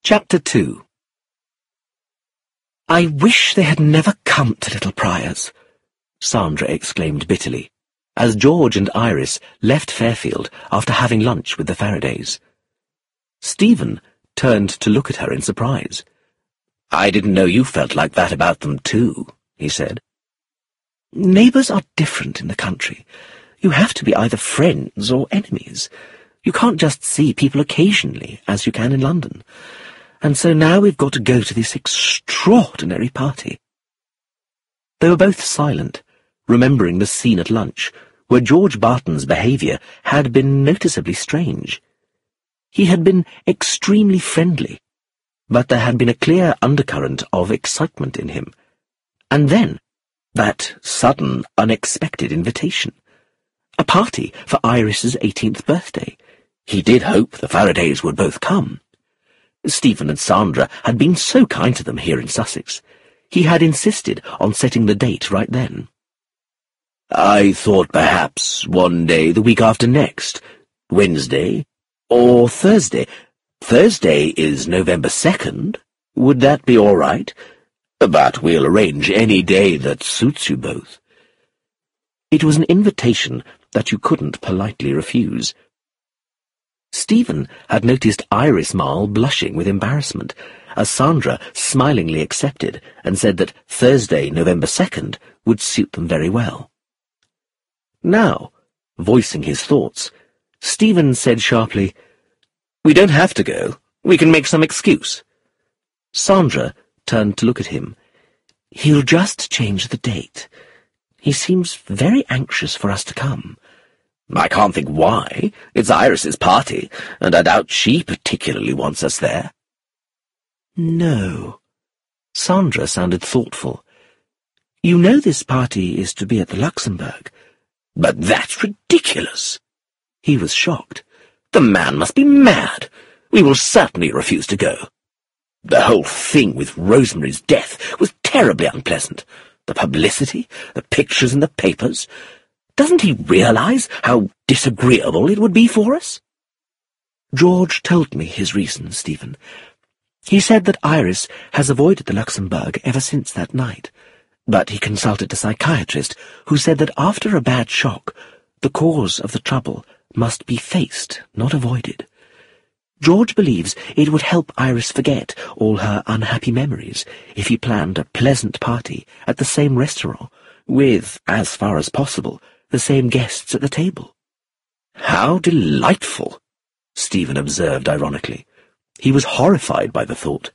Chapter 2. "I wish they had never come to Little Priors," Sandra exclaimed bitterly, as George and Iris left Fairfield after having lunch with the Faradays. Stephen turned to look at her in surprise. "I didn't know you felt like that about them too," he said. "Neighbours are different in the country. You have to be either friends or enemies. You can't just see people occasionally, as you can in London. And so now we've got to go to this extraordinary party." They were both silent, remembering the scene at lunch, where George Barton's behaviour had been noticeably strange. He had been extremely friendly, but there had been a clear undercurrent of excitement in him. And then, that sudden, unexpected invitation. A party for Iris's 18th birthday. He did hope the Faradays would both come. Stephen and Sandra had been so kind to them here in Sussex. He had insisted on setting the date right then. "I thought perhaps one day the week after next, Wednesday, or Thursday. Thursday is November 2nd. Would that be all right? But we'll arrange any day that suits you both." It was an invitation that you couldn't politely refuse. Stephen had noticed Iris Marle blushing with embarrassment, as Sandra smilingly accepted and said that Thursday, November 2nd, would suit them very well. Now, voicing his thoughts, Stephen said sharply, "We don't have to go. We can make some excuse." Sandra turned to look at him. "He'll just change the date. He seems very anxious for us to come." "I can't think why. It's Iris's party, and I doubt she particularly wants us there." "No." Sandra sounded thoughtful. "You know this party is to be at the Luxembourg." "But that's ridiculous." He was shocked. "The man must be mad. We will certainly refuse to go. The whole thing with Rosemary's death was terribly unpleasant. The publicity, the pictures in the papers. Doesn't he realize how disagreeable it would be for us?" "George told me his reasons, Stephen. He said that Iris has avoided the Luxembourg ever since that night, but he consulted a psychiatrist who said that after a bad shock, the cause of the trouble must be faced, not avoided. George believes it would help Iris forget all her unhappy memories if he planned a pleasant party at the same restaurant, with, as far as possible, the same guests at the table." "How delightful," Stephen observed ironically. He was horrified by the thought.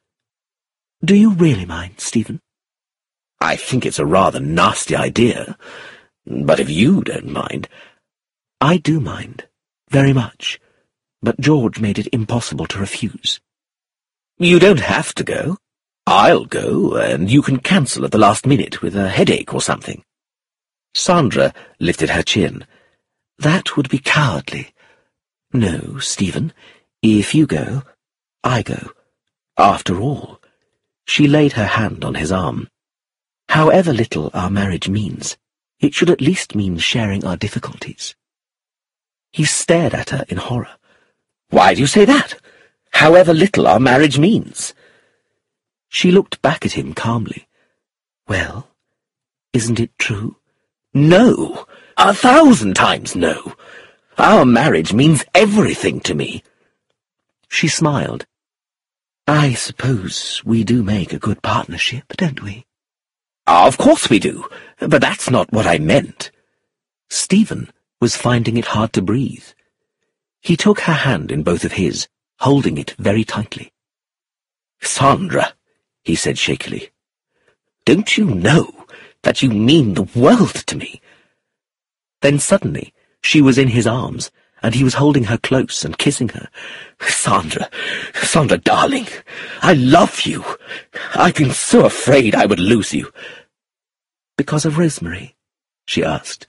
"Do you really mind, Stephen?" "I think it's a rather nasty idea, but if you don't mind—" "I do mind, very much, but George made it impossible to refuse." "You don't have to go. I'll go, and you can cancel at the last minute with a headache or something." Sandra lifted her chin. "That would be cowardly. No, Stephen, if you go, I go. After all," she laid her hand on his arm, "however little our marriage means, it should at least mean sharing our difficulties." He stared at her in horror. "Why do you say that? However little our marriage means?" She looked back at him calmly. "Well, isn't it true?" "No, 1,000 times no. Our marriage means everything to me." She smiled. "I suppose we do make a good partnership, don't we?" "Of course we do, but that's not what I meant." Stephen was finding it hard to breathe. He took her hand in both of his, holding it very tightly. "Sandra," he said shakily, "don't you know that you mean the world to me?" Then suddenly she was in his arms, and he was holding her close and kissing her. "Sandra, Sandra, darling, I love you. I've been so afraid I would lose you." "Because of Rosemary?" she asked.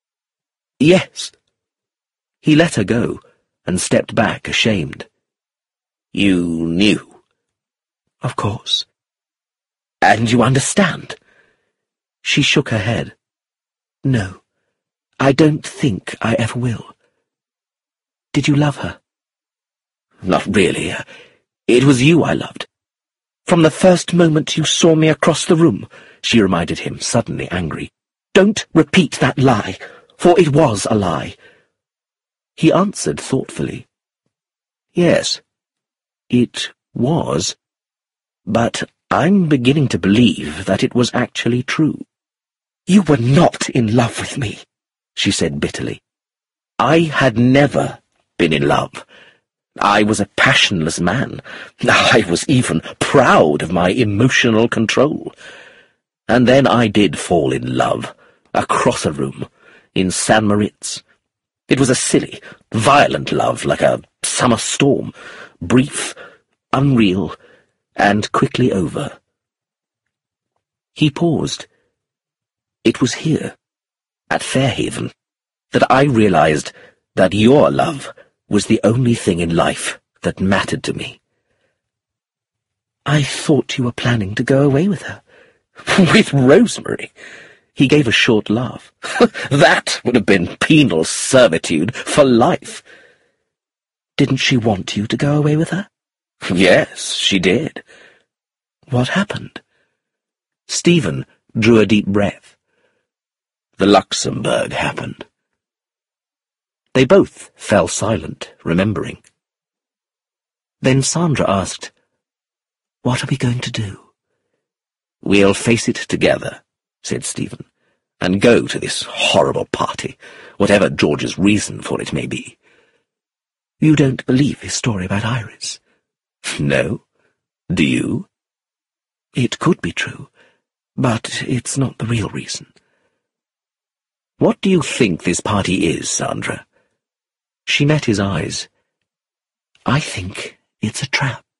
"Yes." He let her go and stepped back, ashamed. "You knew?" "Of course." "And you understand?" She shook her head. "No, I don't think I ever will." "Did you love her?" "Not really. It was you I loved. From the first moment you saw me across the room, she reminded him, suddenly angry. Don't repeat that lie, for it was a lie. He answered thoughtfully. Yes, it was, but I'm beginning to believe that it was actually true. You were not in love with me, she said bitterly. I had never been in love. I was a passionless man. I was even proud of my emotional control. And then I did fall in love, across a room, in St. Moritz. It was a silly, violent love, like a summer storm, brief, unreal, and quickly over. He paused. It was here, at Fairhaven, that I realized that your love was the only thing in life that mattered to me. I thought you were planning to go away with her. With Rosemary? He gave a short laugh. That would have been penal servitude for life. Didn't she want you to go away with her? Yes, she did. What happened? Stephen drew a deep breath. The Luxembourg happened. They both fell silent, remembering. Then Sandra asked, What are we going to do? We'll face it together, said Stephen, and go to this horrible party, whatever George's reason for it may be. You don't believe his story about Iris? No. Do you? It could be true, but it's not the real reason. What do you think this party is, Sandra? She met his eyes. I think it's a trap.